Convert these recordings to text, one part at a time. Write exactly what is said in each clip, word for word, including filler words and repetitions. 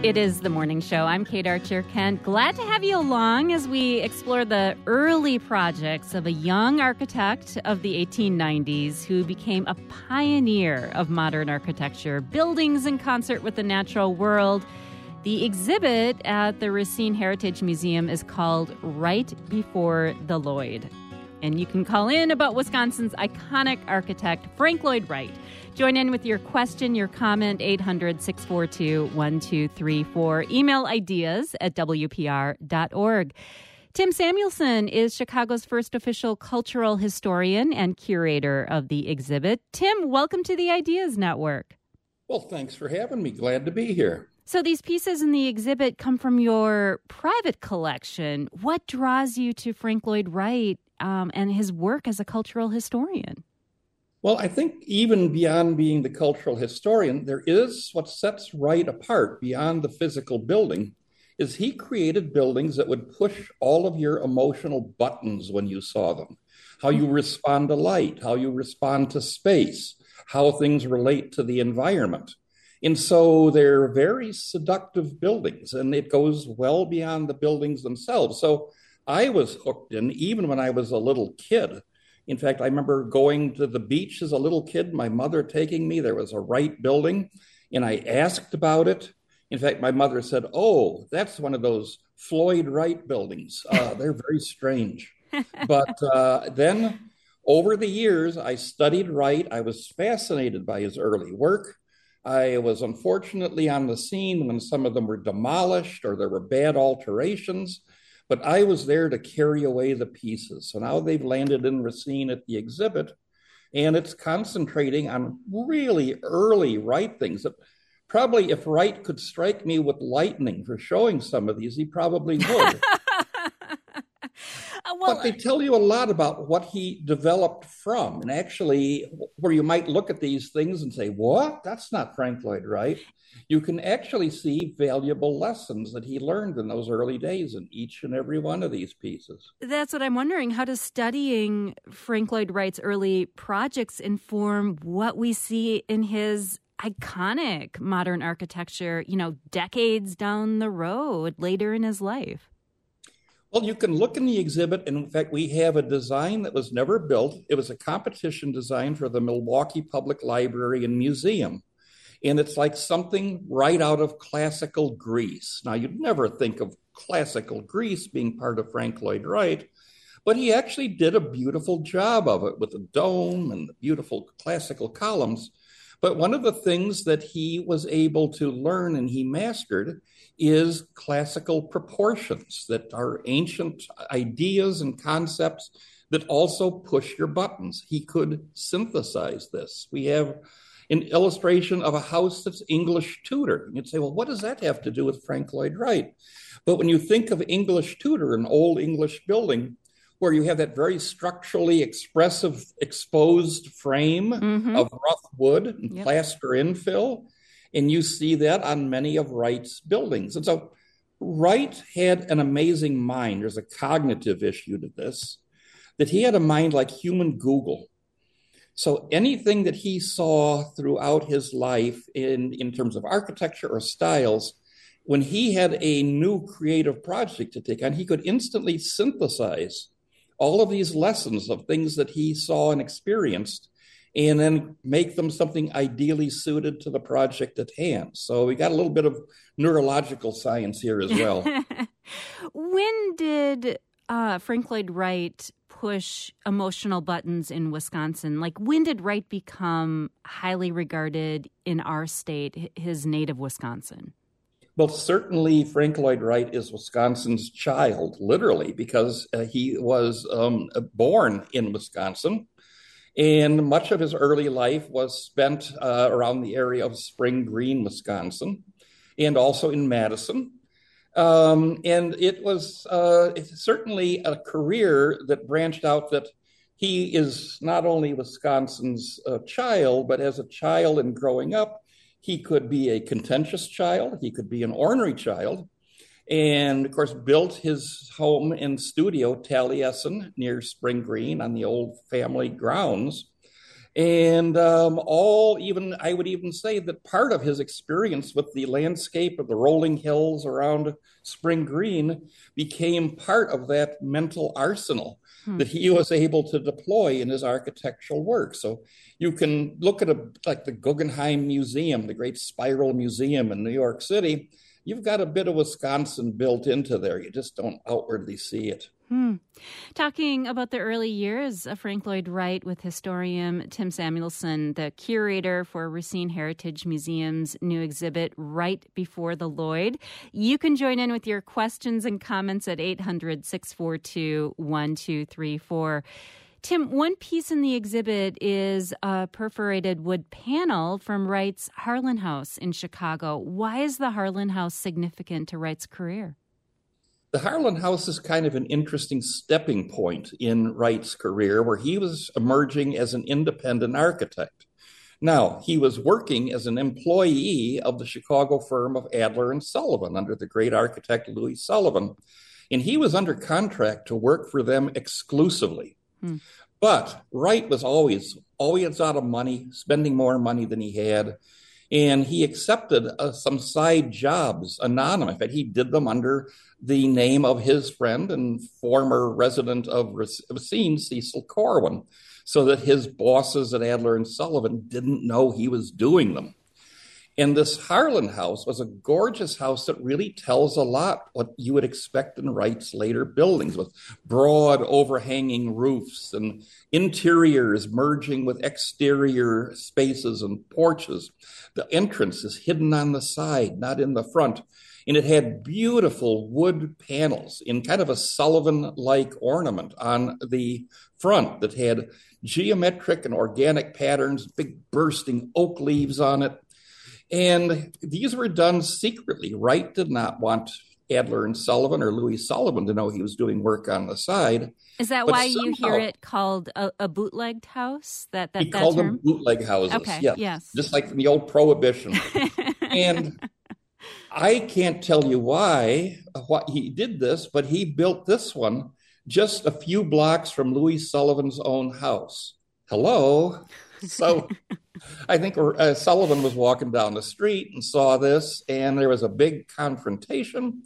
It is the morning show. I'm Kate Archer-Kent. Glad to have you along as we explore the early projects of a young architect of the eighteen nineties who became a pioneer of modern architecture, buildings in concert with the natural world. The exhibit at the Racine Heritage Museum is called Right Before the Lloyd. And you can call in about Wisconsin's iconic architect, Frank Lloyd Wright. Join in with your question, your comment, eight hundred, six four two, one two three four. Email ideas at w p r dot org. Tim Samuelson is Chicago's first official cultural historian and curator of the exhibit. Tim, welcome to the Ideas Network. Well, thanks for having me. Glad to be here. So these pieces in the exhibit come from your private collection. What draws you to Frank Lloyd Wright um, and his work as a cultural historian? Well, I think even beyond being the cultural historian, there is what sets Wright apart beyond the physical building is he created buildings that would push all of your emotional buttons when you saw them. How you respond to light, how you respond to space, how things relate to the environment. And so they're very seductive buildings, and it goes well beyond the buildings themselves. So I was hooked in, even when I was a little kid. In fact, I remember going to the beach as a little kid, my mother taking me. There was a Wright building, and I asked about it. In fact, my mother said, oh, that's one of those Floyd Wright buildings. Uh, they're very strange. But uh, then over the years, I studied Wright. I was fascinated by his early work. I was unfortunately on the scene when some of them were demolished or there were bad alterations. But I was there to carry away the pieces. So now they've landed in Racine at the exhibit, and it's concentrating on really early Wright things. That probably if Wright could strike me with lightning for showing some of these, he probably would. Well, but they tell you a lot about what he developed from. And actually, where you might look at these things and say, what? That's not Frank Lloyd Wright. You can actually see valuable lessons that he learned in those early days in each and every one of these pieces. That's what I'm wondering. How does studying Frank Lloyd Wright's early projects inform what we see in his iconic modern architecture, you know, decades down the road, later in his life? Well, you can look in the exhibit, and in fact, we have a design that was never built. It was a competition design for the Milwaukee Public Library and Museum. And it's like something right out of classical Greece. Now, you'd never think of classical Greece being part of Frank Lloyd Wright, but he actually did a beautiful job of it with the dome and the beautiful classical columns. But one of the things that he was able to learn and he mastered is classical proportions that are ancient ideas and concepts that also push your buttons. He could synthesize this. We have an illustration of a house that's English Tudor. And you'd say, well, what does that have to do with Frank Lloyd Wright? But when you think of English Tudor, an old English building, where you have that very structurally expressive exposed frame mm-hmm. of rough wood and yep. plaster infill, and you see that on many of Wright's buildings. And so Wright had an amazing mind. There's a cognitive issue to this, that he had a mind like human Google. So anything that he saw throughout his life in, in terms of architecture or styles, when he had a new creative project to take on, he could instantly synthesize all of these lessons of things that he saw and experienced, and then make them something ideally suited to the project at hand. So we got a little bit of neurological science here as well. When did uh, Frank Lloyd Wright push emotional buttons in Wisconsin? Like, when did Wright become highly regarded in our state, his native Wisconsin? Well, certainly Frank Lloyd Wright is Wisconsin's child, literally, because uh, he was um, born in Wisconsin. And much of his early life was spent uh, around the area of Spring Green, Wisconsin, and also in Madison. Um, and it was uh, it's certainly a career that branched out, that he is not only Wisconsin's uh, child, but as a child and growing up, he could be a contentious child. He could be an ornery child. And, of course, built his home and studio, Taliesin, near Spring Green on the old family grounds. And um, all, even, I would even say that part of his experience with the landscape of the rolling hills around Spring Green became part of that mental arsenal Hmm. that he was able to deploy in his architectural work. So you can look at a like the Guggenheim Museum, the great Spiral Museum in New York City. You've got a bit of Wisconsin built into there. You just don't outwardly see it. Hmm. Talking about the early years of Frank Lloyd Wright with historian Tim Samuelson, the curator for Racine Heritage Museum's new exhibit, Right Before the Lloyd. You can join in with your questions and comments at eight hundred, six four two, one two three four. Tim, one piece in the exhibit is a perforated wood panel from Wright's Harlan House in Chicago. Why is the Harlan House significant to Wright's career? The Harlan House is kind of an interesting stepping point in Wright's career, where he was emerging as an independent architect. Now, he was working as an employee of the Chicago firm of Adler and Sullivan under the great architect Louis Sullivan, and he was under contract to work for them exclusively. Hmm. But Wright was always, always out of money, spending more money than he had. And he accepted uh, some side jobs anonymous. In fact, he did them under the name of his friend and former resident of Racine, Cecil Corwin, so that his bosses at Adler and Sullivan didn't know he was doing them. And this Harlan House was a gorgeous house that really tells a lot what you would expect in Wright's later buildings, with broad overhanging roofs and interiors merging with exterior spaces and porches. The entrance is hidden on the side, not in the front. And it had beautiful wood panels in kind of a Sullivan-like ornament on the front that had geometric and organic patterns, big bursting oak leaves on it. And these were done secretly. Wright did not want Adler and Sullivan or Louis Sullivan to know he was doing work on the side. Is that but why somehow, you hear it called a, a bootlegged house? That that he that called term? them bootleg houses. Okay. Yes. yes. Just like in the old Prohibition. And I can't tell you why what he did this, but he built this one just a few blocks from Louis Sullivan's own house. Hello. So I think uh, Sullivan was walking down the street and saw this, and there was a big confrontation,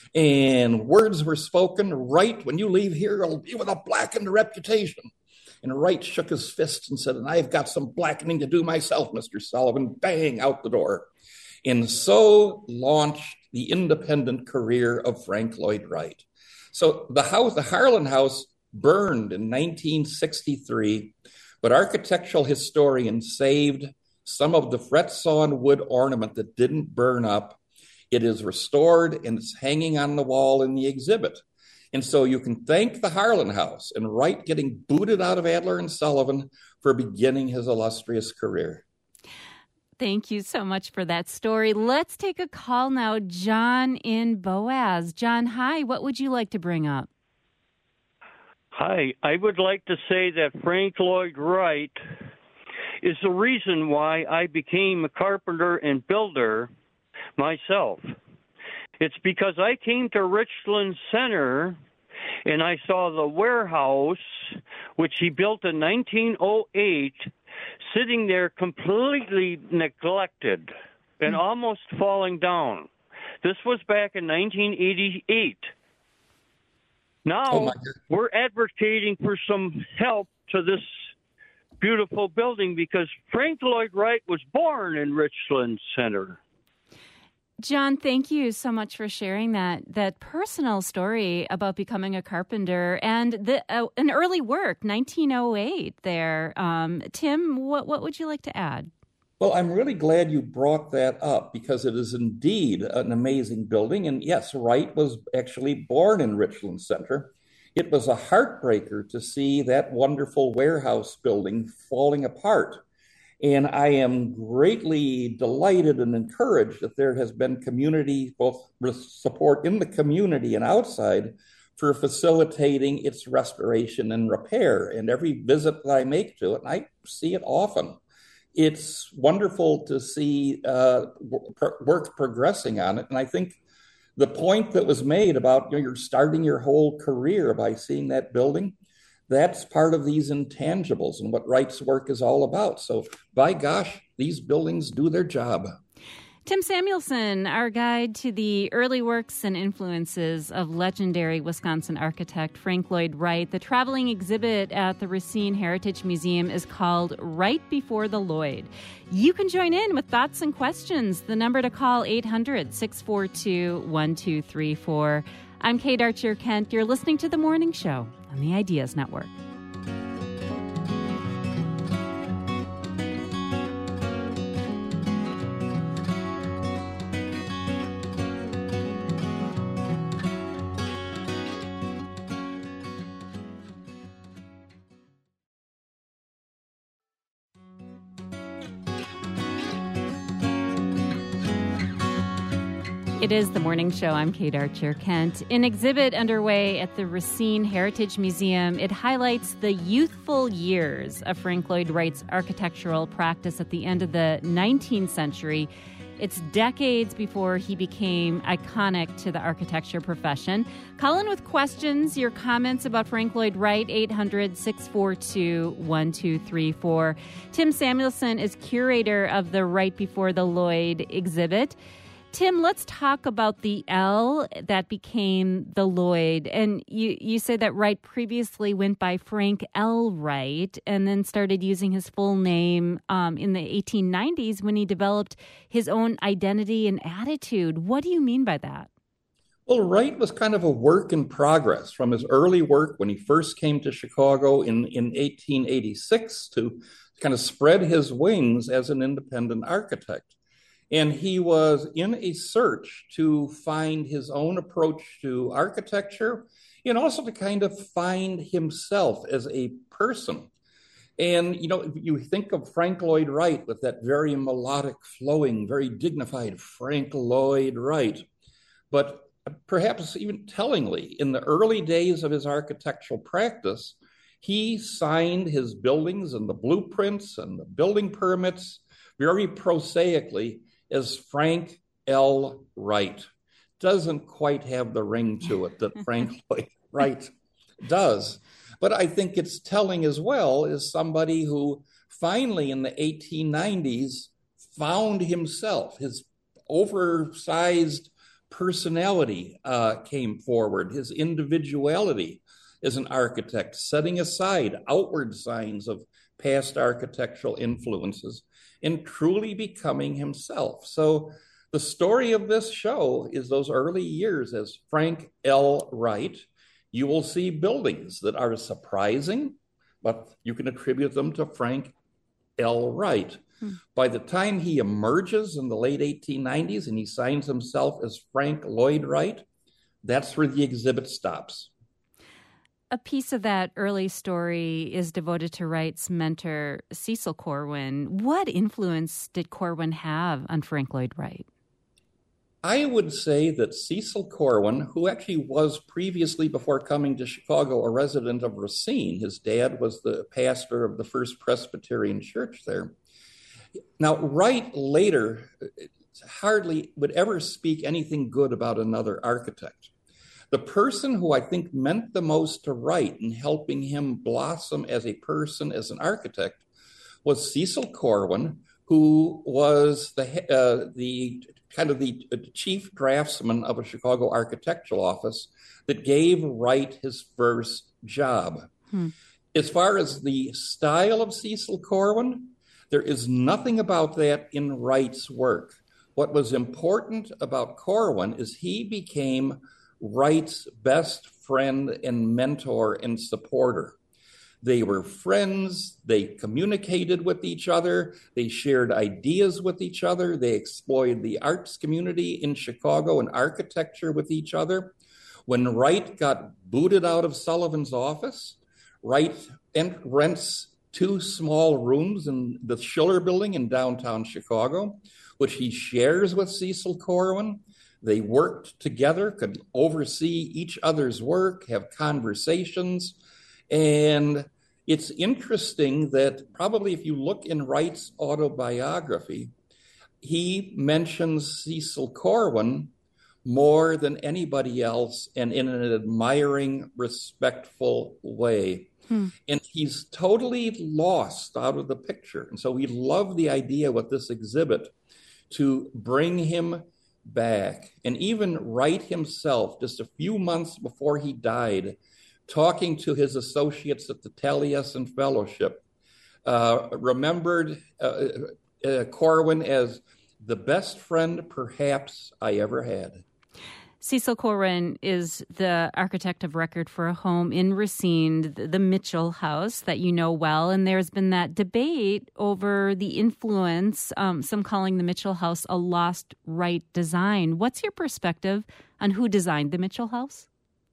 and words were spoken. Wright, when you leave here, it'll be with a blackened reputation. And Wright shook his fist and said, and I've got some blackening to do myself, Mister Sullivan. Bang, out the door. And so launched the independent career of Frank Lloyd Wright. So the house, the Harlan House, burned in nineteen sixty-three, but architectural historians saved some of the fret-sawn wood ornament that didn't burn up. It is restored and it's hanging on the wall in the exhibit. And so you can thank the Harlan House and Wright getting booted out of Adler and Sullivan for beginning his illustrious career. Thank you so much for that story. Let's take a call now. John in Boaz. John, hi. What would you like to bring up? Hi. I would like to say that Frank Lloyd Wright is the reason why I became a carpenter and builder myself. It's because I came to Richland Center and I saw the warehouse, which he built in nineteen oh eight, sitting there completely neglected and almost falling down. This was back in nineteen eighty-eight. Now oh we're advocating for some help to this beautiful building because Frank Lloyd Wright was born in Richland Center. John, thank you so much for sharing that that personal story about becoming a carpenter and the, uh, an early work, nineteen oh eight there. Um, Tim, what, what would you like to add? Well, I'm really glad you brought that up because it is indeed an amazing building. And yes, Wright was actually born in Richland Center. It was a heartbreaker to see that wonderful warehouse building falling apart. And I am greatly delighted and encouraged that there has been community, both support in the community and outside, for facilitating its restoration and repair. And every visit that I make to it, and I see it often, it's wonderful to see uh, work progressing on it. And I think the point that was made about, you know, you're starting your whole career by seeing that building, that's part of these intangibles and what Wright's work is all about. So by gosh, these buildings do their job. Tim Samuelson, our guide to the early works and influences of legendary Wisconsin architect Frank Lloyd Wright. The traveling exhibit at the Racine Heritage Museum is called Right Before the Lloyd. You can join in with thoughts and questions. The number to call, eight hundred, six four two, one two three four. I'm Kate Archer Kent. You're listening to The Morning Show on the Ideas Network. It is The Morning Show. I'm Kate Archer Kent. An exhibit underway at the Racine Heritage Museum. It highlights the youthful years of Frank Lloyd Wright's architectural practice at the end of the nineteenth century. It's decades before he became iconic to the architecture profession. Call in with questions, your comments about Frank Lloyd Wright, eight hundred, six four two, one two three four. Tim Samuelson is curator of the Right Before the Lloyd exhibit. Tim, let's talk about the L that became the Lloyd. And you, you said that Wright previously went by Frank L. Wright and then started using his full name um, in the eighteen nineties when he developed his own identity and attitude. What do you mean by that? Well, Wright was kind of a work in progress from his early work when he first came to Chicago in, in eighteen eighty-six to kind of spread his wings as an independent architect. And he was in a search to find his own approach to architecture and also to kind of find himself as a person. And, you know, you think of Frank Lloyd Wright with that very melodic, flowing, very dignified Frank Lloyd Wright. But perhaps even tellingly, in the early days of his architectural practice, he signed his buildings and the blueprints and the building permits very prosaically as Frank L. Wright. Doesn't quite have the ring to it that Frank Lloyd Wright does. But I think it's telling as well as somebody who finally in the eighteen nineties found himself. His oversized personality uh, came forward, his individuality as an architect, setting aside outward signs of past architectural influences and truly becoming himself. So the story of this show is those early years as Frank L. Wright. You will see buildings that are surprising, but you can attribute them to Frank L. Wright. Hmm. By the time he emerges in the late eighteen nineties and he signs himself as Frank Lloyd Wright, that's where the exhibit stops. A piece of that early story is devoted to Wright's mentor, Cecil Corwin. What influence did Corwin have on Frank Lloyd Wright? I would say that Cecil Corwin, who actually was previously, before coming to Chicago, a resident of Racine, his dad was the pastor of the First Presbyterian Church there. Now, Wright later hardly would ever speak anything good about another architect. The person who I think meant the most to Wright in helping him blossom as a person, as an architect, was Cecil Corwin, who was the uh, the kind of the chief draftsman of a Chicago architectural office that gave Wright his first job. Hmm. As far as the style of Cecil Corwin, there is nothing about that in Wright's work. What was important about Corwin is he became Wright's best friend and mentor and supporter. They were friends, they communicated with each other, they shared ideas with each other, they explored the arts community in Chicago and architecture with each other. When Wright got booted out of Sullivan's office, Wright rents two small rooms in the Schiller Building in downtown Chicago, which he shares with Cecil Corwin. They worked together, could oversee each other's work, have conversations. And it's interesting that probably if you look in Wright's autobiography, he mentions Cecil Corwin more than anybody else and in an admiring, respectful way. Hmm. And he's totally lost out of the picture. And so we love the idea with this exhibit to bring him back. And even Wright himself, just a few months before he died, talking to his associates at the Taliesin Fellowship, uh, remembered uh, uh, Corwin as the best friend perhaps I ever had. Cecil Corwin is the architect of record for a home in Racine, the Mitchell House, that you know well. And there's been that debate over the influence, um, some calling the Mitchell House a lost Wright design. What's your perspective on who designed the Mitchell House?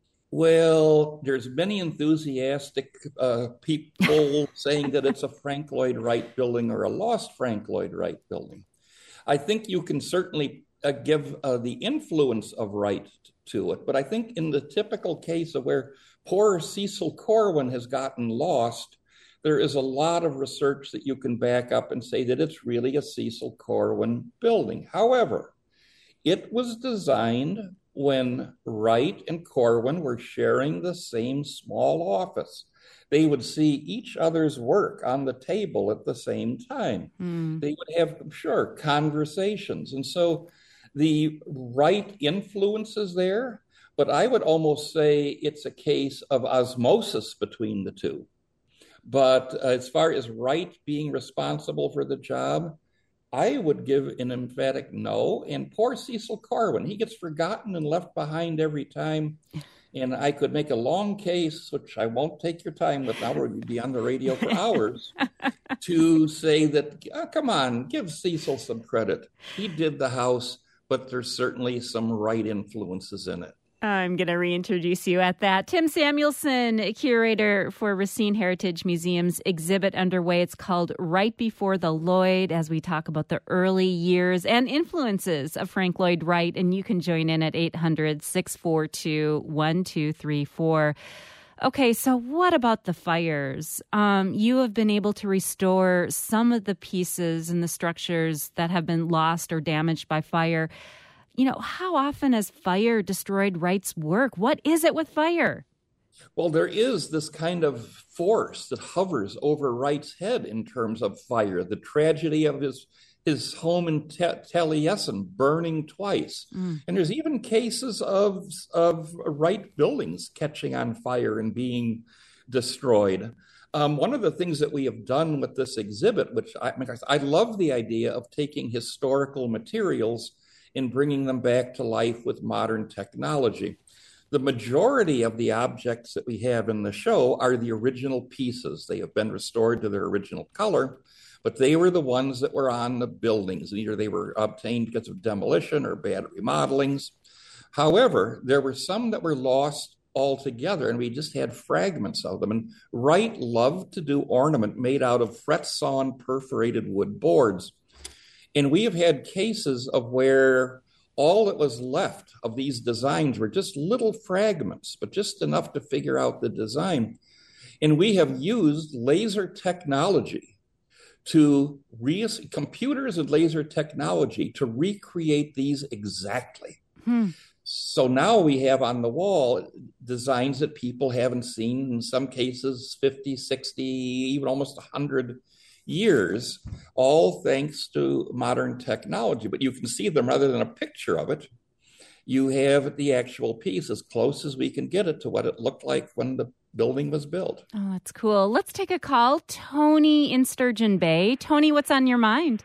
Well, there's many enthusiastic uh, people saying that it's a Frank Lloyd Wright building or a lost Frank Lloyd Wright building. I think you can certainly uh, give uh, the influence of Wright to it, but I think in the typical case of where poor Cecil Corwin has gotten lost, there is a lot of research that you can back up and say that it's really a Cecil Corwin building. However, it was designed when Wright and Corwin were sharing the same small office. They would see each other's work on the table at the same time. Mm. They would have, sure, conversations. And so the Wright influence is there, but I would almost say it's a case of osmosis between the two. But uh, as far as Wright being responsible for the job, I would give an emphatic no. And poor Cecil Corwin, he gets forgotten and left behind every time. And I could make a long case, which I won't take your time with now, we'd be on the radio for hours, to say that, oh, come on, give Cecil some credit. He did the house, but there's certainly some Wright influences in it. I'm going to reintroduce you at that. Tim Samuelson, curator for Racine Heritage Museum's exhibit underway. It's called Right Before the Lloyd, as we talk about the early years and influences of Frank Lloyd Wright. And you can join in at eight hundred, six four two, one two three four. Okay, so what about the fires? Um, you have been able to restore some of the pieces and the structures that have been lost or damaged by fire. You know, how often has fire destroyed Wright's work? What is it with fire? Well, there is this kind of force that hovers over Wright's head in terms of fire. The tragedy of his his home in Taliesin burning twice. Mm. And there's even cases of, of Wright buildings catching on fire and being destroyed. Um, one of the things that we have done with this exhibit, which I, I love the idea of taking historical materials and bringing them back to life with modern technology. The majority of the objects that we have in the show are the original pieces. They have been restored to their original color, but they were the ones that were on the buildings. Either they were obtained because of demolition or bad remodelings. However, there were some that were lost altogether, and we just had fragments of them. And Wright loved to do ornament made out of fret-sawn perforated wood boards. And we have had cases of where all that was left of these designs were just little fragments, but just enough to figure out the design. And we have used laser technology to, re- computers and laser technology to recreate these exactly. Hmm. So now we have on the wall designs that people haven't seen, in some cases fifty, sixty, even almost one hundred years, all thanks to modern technology. But you can see them rather than a picture of it. You have the actual piece as close as we can get it to what it looked like when the building was built. Oh, that's cool. Let's take a call. Tony in Sturgeon Bay. Tony, what's on your mind?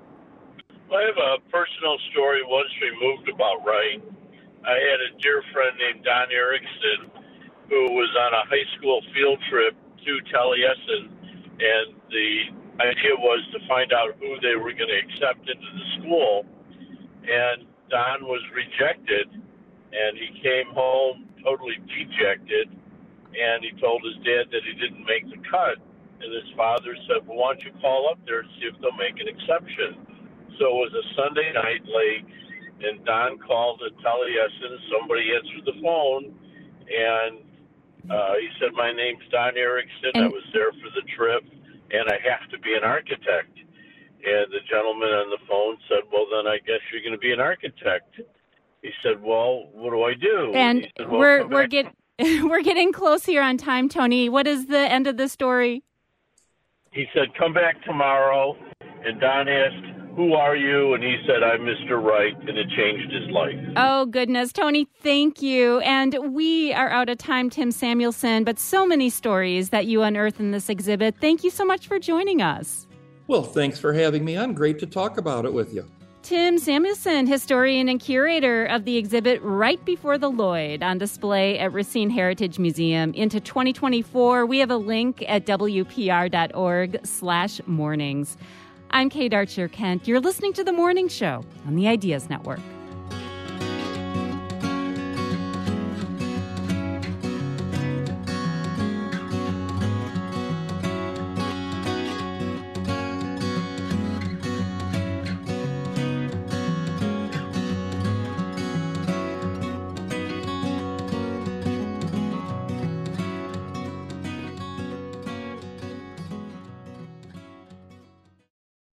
I have a personal story once removed about Wright. I had a dear friend named Don Erickson who was on a high school field trip to Taliesin, and the idea was to find out who they were going to accept into the school. And Don was rejected, and he came home totally dejected, and he told his dad that he didn't make the cut. And his father said, well, why don't you call up there and see if they'll make an exception? So it was a Sunday night late, and Don called at Taliesin. Somebody answered the phone, and uh, he said, my name's Don Erickson. And I was there for the trip, and I have to be an architect. And the gentleman on the phone said, well, then I guess you're going to be an architect. He said, well, what do I do? And he said, well, we're we're get We're getting close here on time, Tony. What is the end of the story? He said, come back tomorrow. And Don asked, who are you? And he said, I'm Mister Wright, and it changed his life. Oh, goodness. Tony, thank you. And we are out of time, Tim Samuelson, but so many stories that you unearth in this exhibit. Thank you so much for joining us. Well, thanks for having me on. Great to talk about it with you. Tim Samuelson, historian and curator of the exhibit Right Before the Lloyd, on display at Racine Heritage Museum into twenty twenty-four. We have a link at W P R dot org slash mornings. I'm Kate Archer Kent. You're listening to The Morning Show on the Ideas Network.